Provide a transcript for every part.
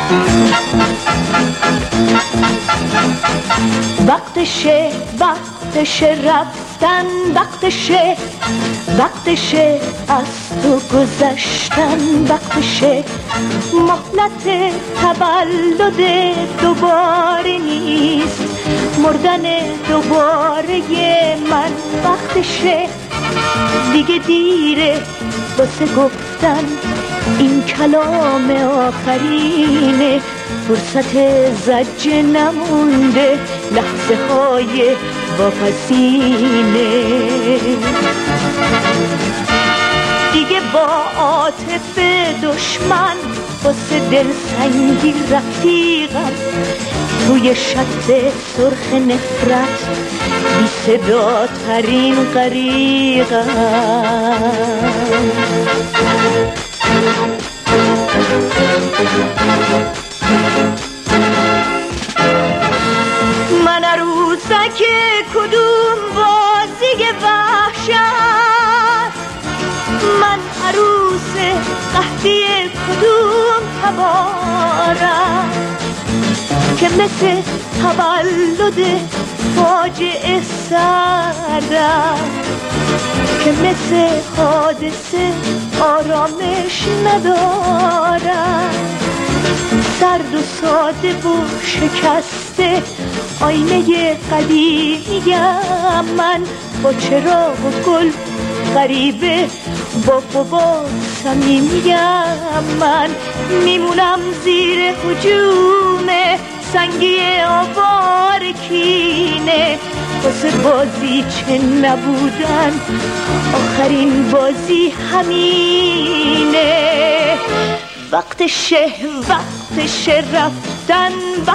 وقتشه رفتن، وقتشه از تو گذشتن، وقتشه مهلت تولد دوباره نیست، مردن دوباره من، وقتشه دیگه دیره واسه گفتن این کلام آخرینه، فرصت زجر نمونده، لحظه های واپسینه، دیگه با عاطف دشمن واسه دلسنگی رفیقم، توی شط سرخ نفرت بی صدا ترین غریقم. من عروسک کدوم بازی وحشت، من عروس قحطی کدوم تبارم که مثل تولد فاجعه سردم، که مثل حادثه آرامش ندارم، سرد و ساده و شکسته آینه قدیمیم من، با چراغ و گل غریبه با بابا صمیمیم من، میمونم زیر هجوم سنگی آوار کینه، واسه بازی چه نبودن آخرین بازی همینه، وقتشه رفتن،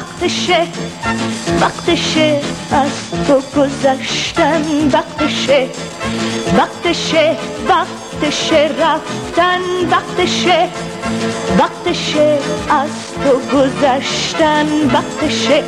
وقتشه از تو گذشتن، وقتشه رفتن، وقتشه از تو گذشتن، وقتشه.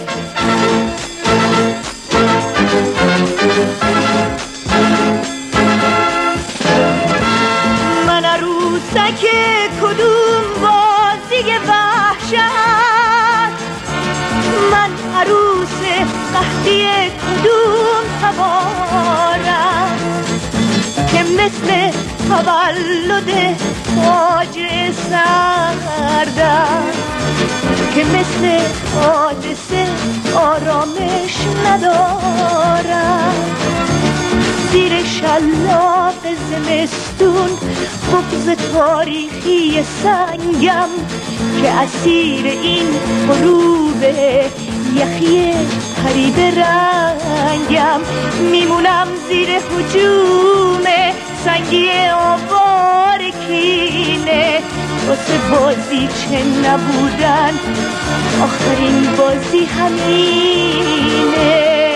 من عروسک کدوم بازی وحشت، من عروس قحطی کدوم تبارم که مثل تولد فاجعه سردم، که مثل حادثه آرامش ندارم، زیر شلاق زمستون بغض تاریخی سنگم که اسیر این غروب یخی پریب رنگم، میمونم زیر هجوم سنگی آوار کینه، واسه بازی چه نبودن آخرین بازی همینه،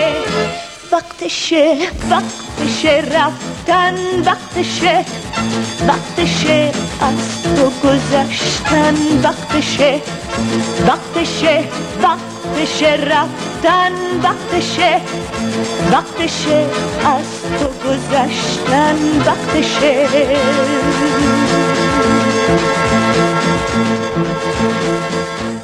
وقتشه رفتن، وقتشه از تو گذشتن، وقتشه رفتن، وقتشه از تو گذشتن، وقتشه.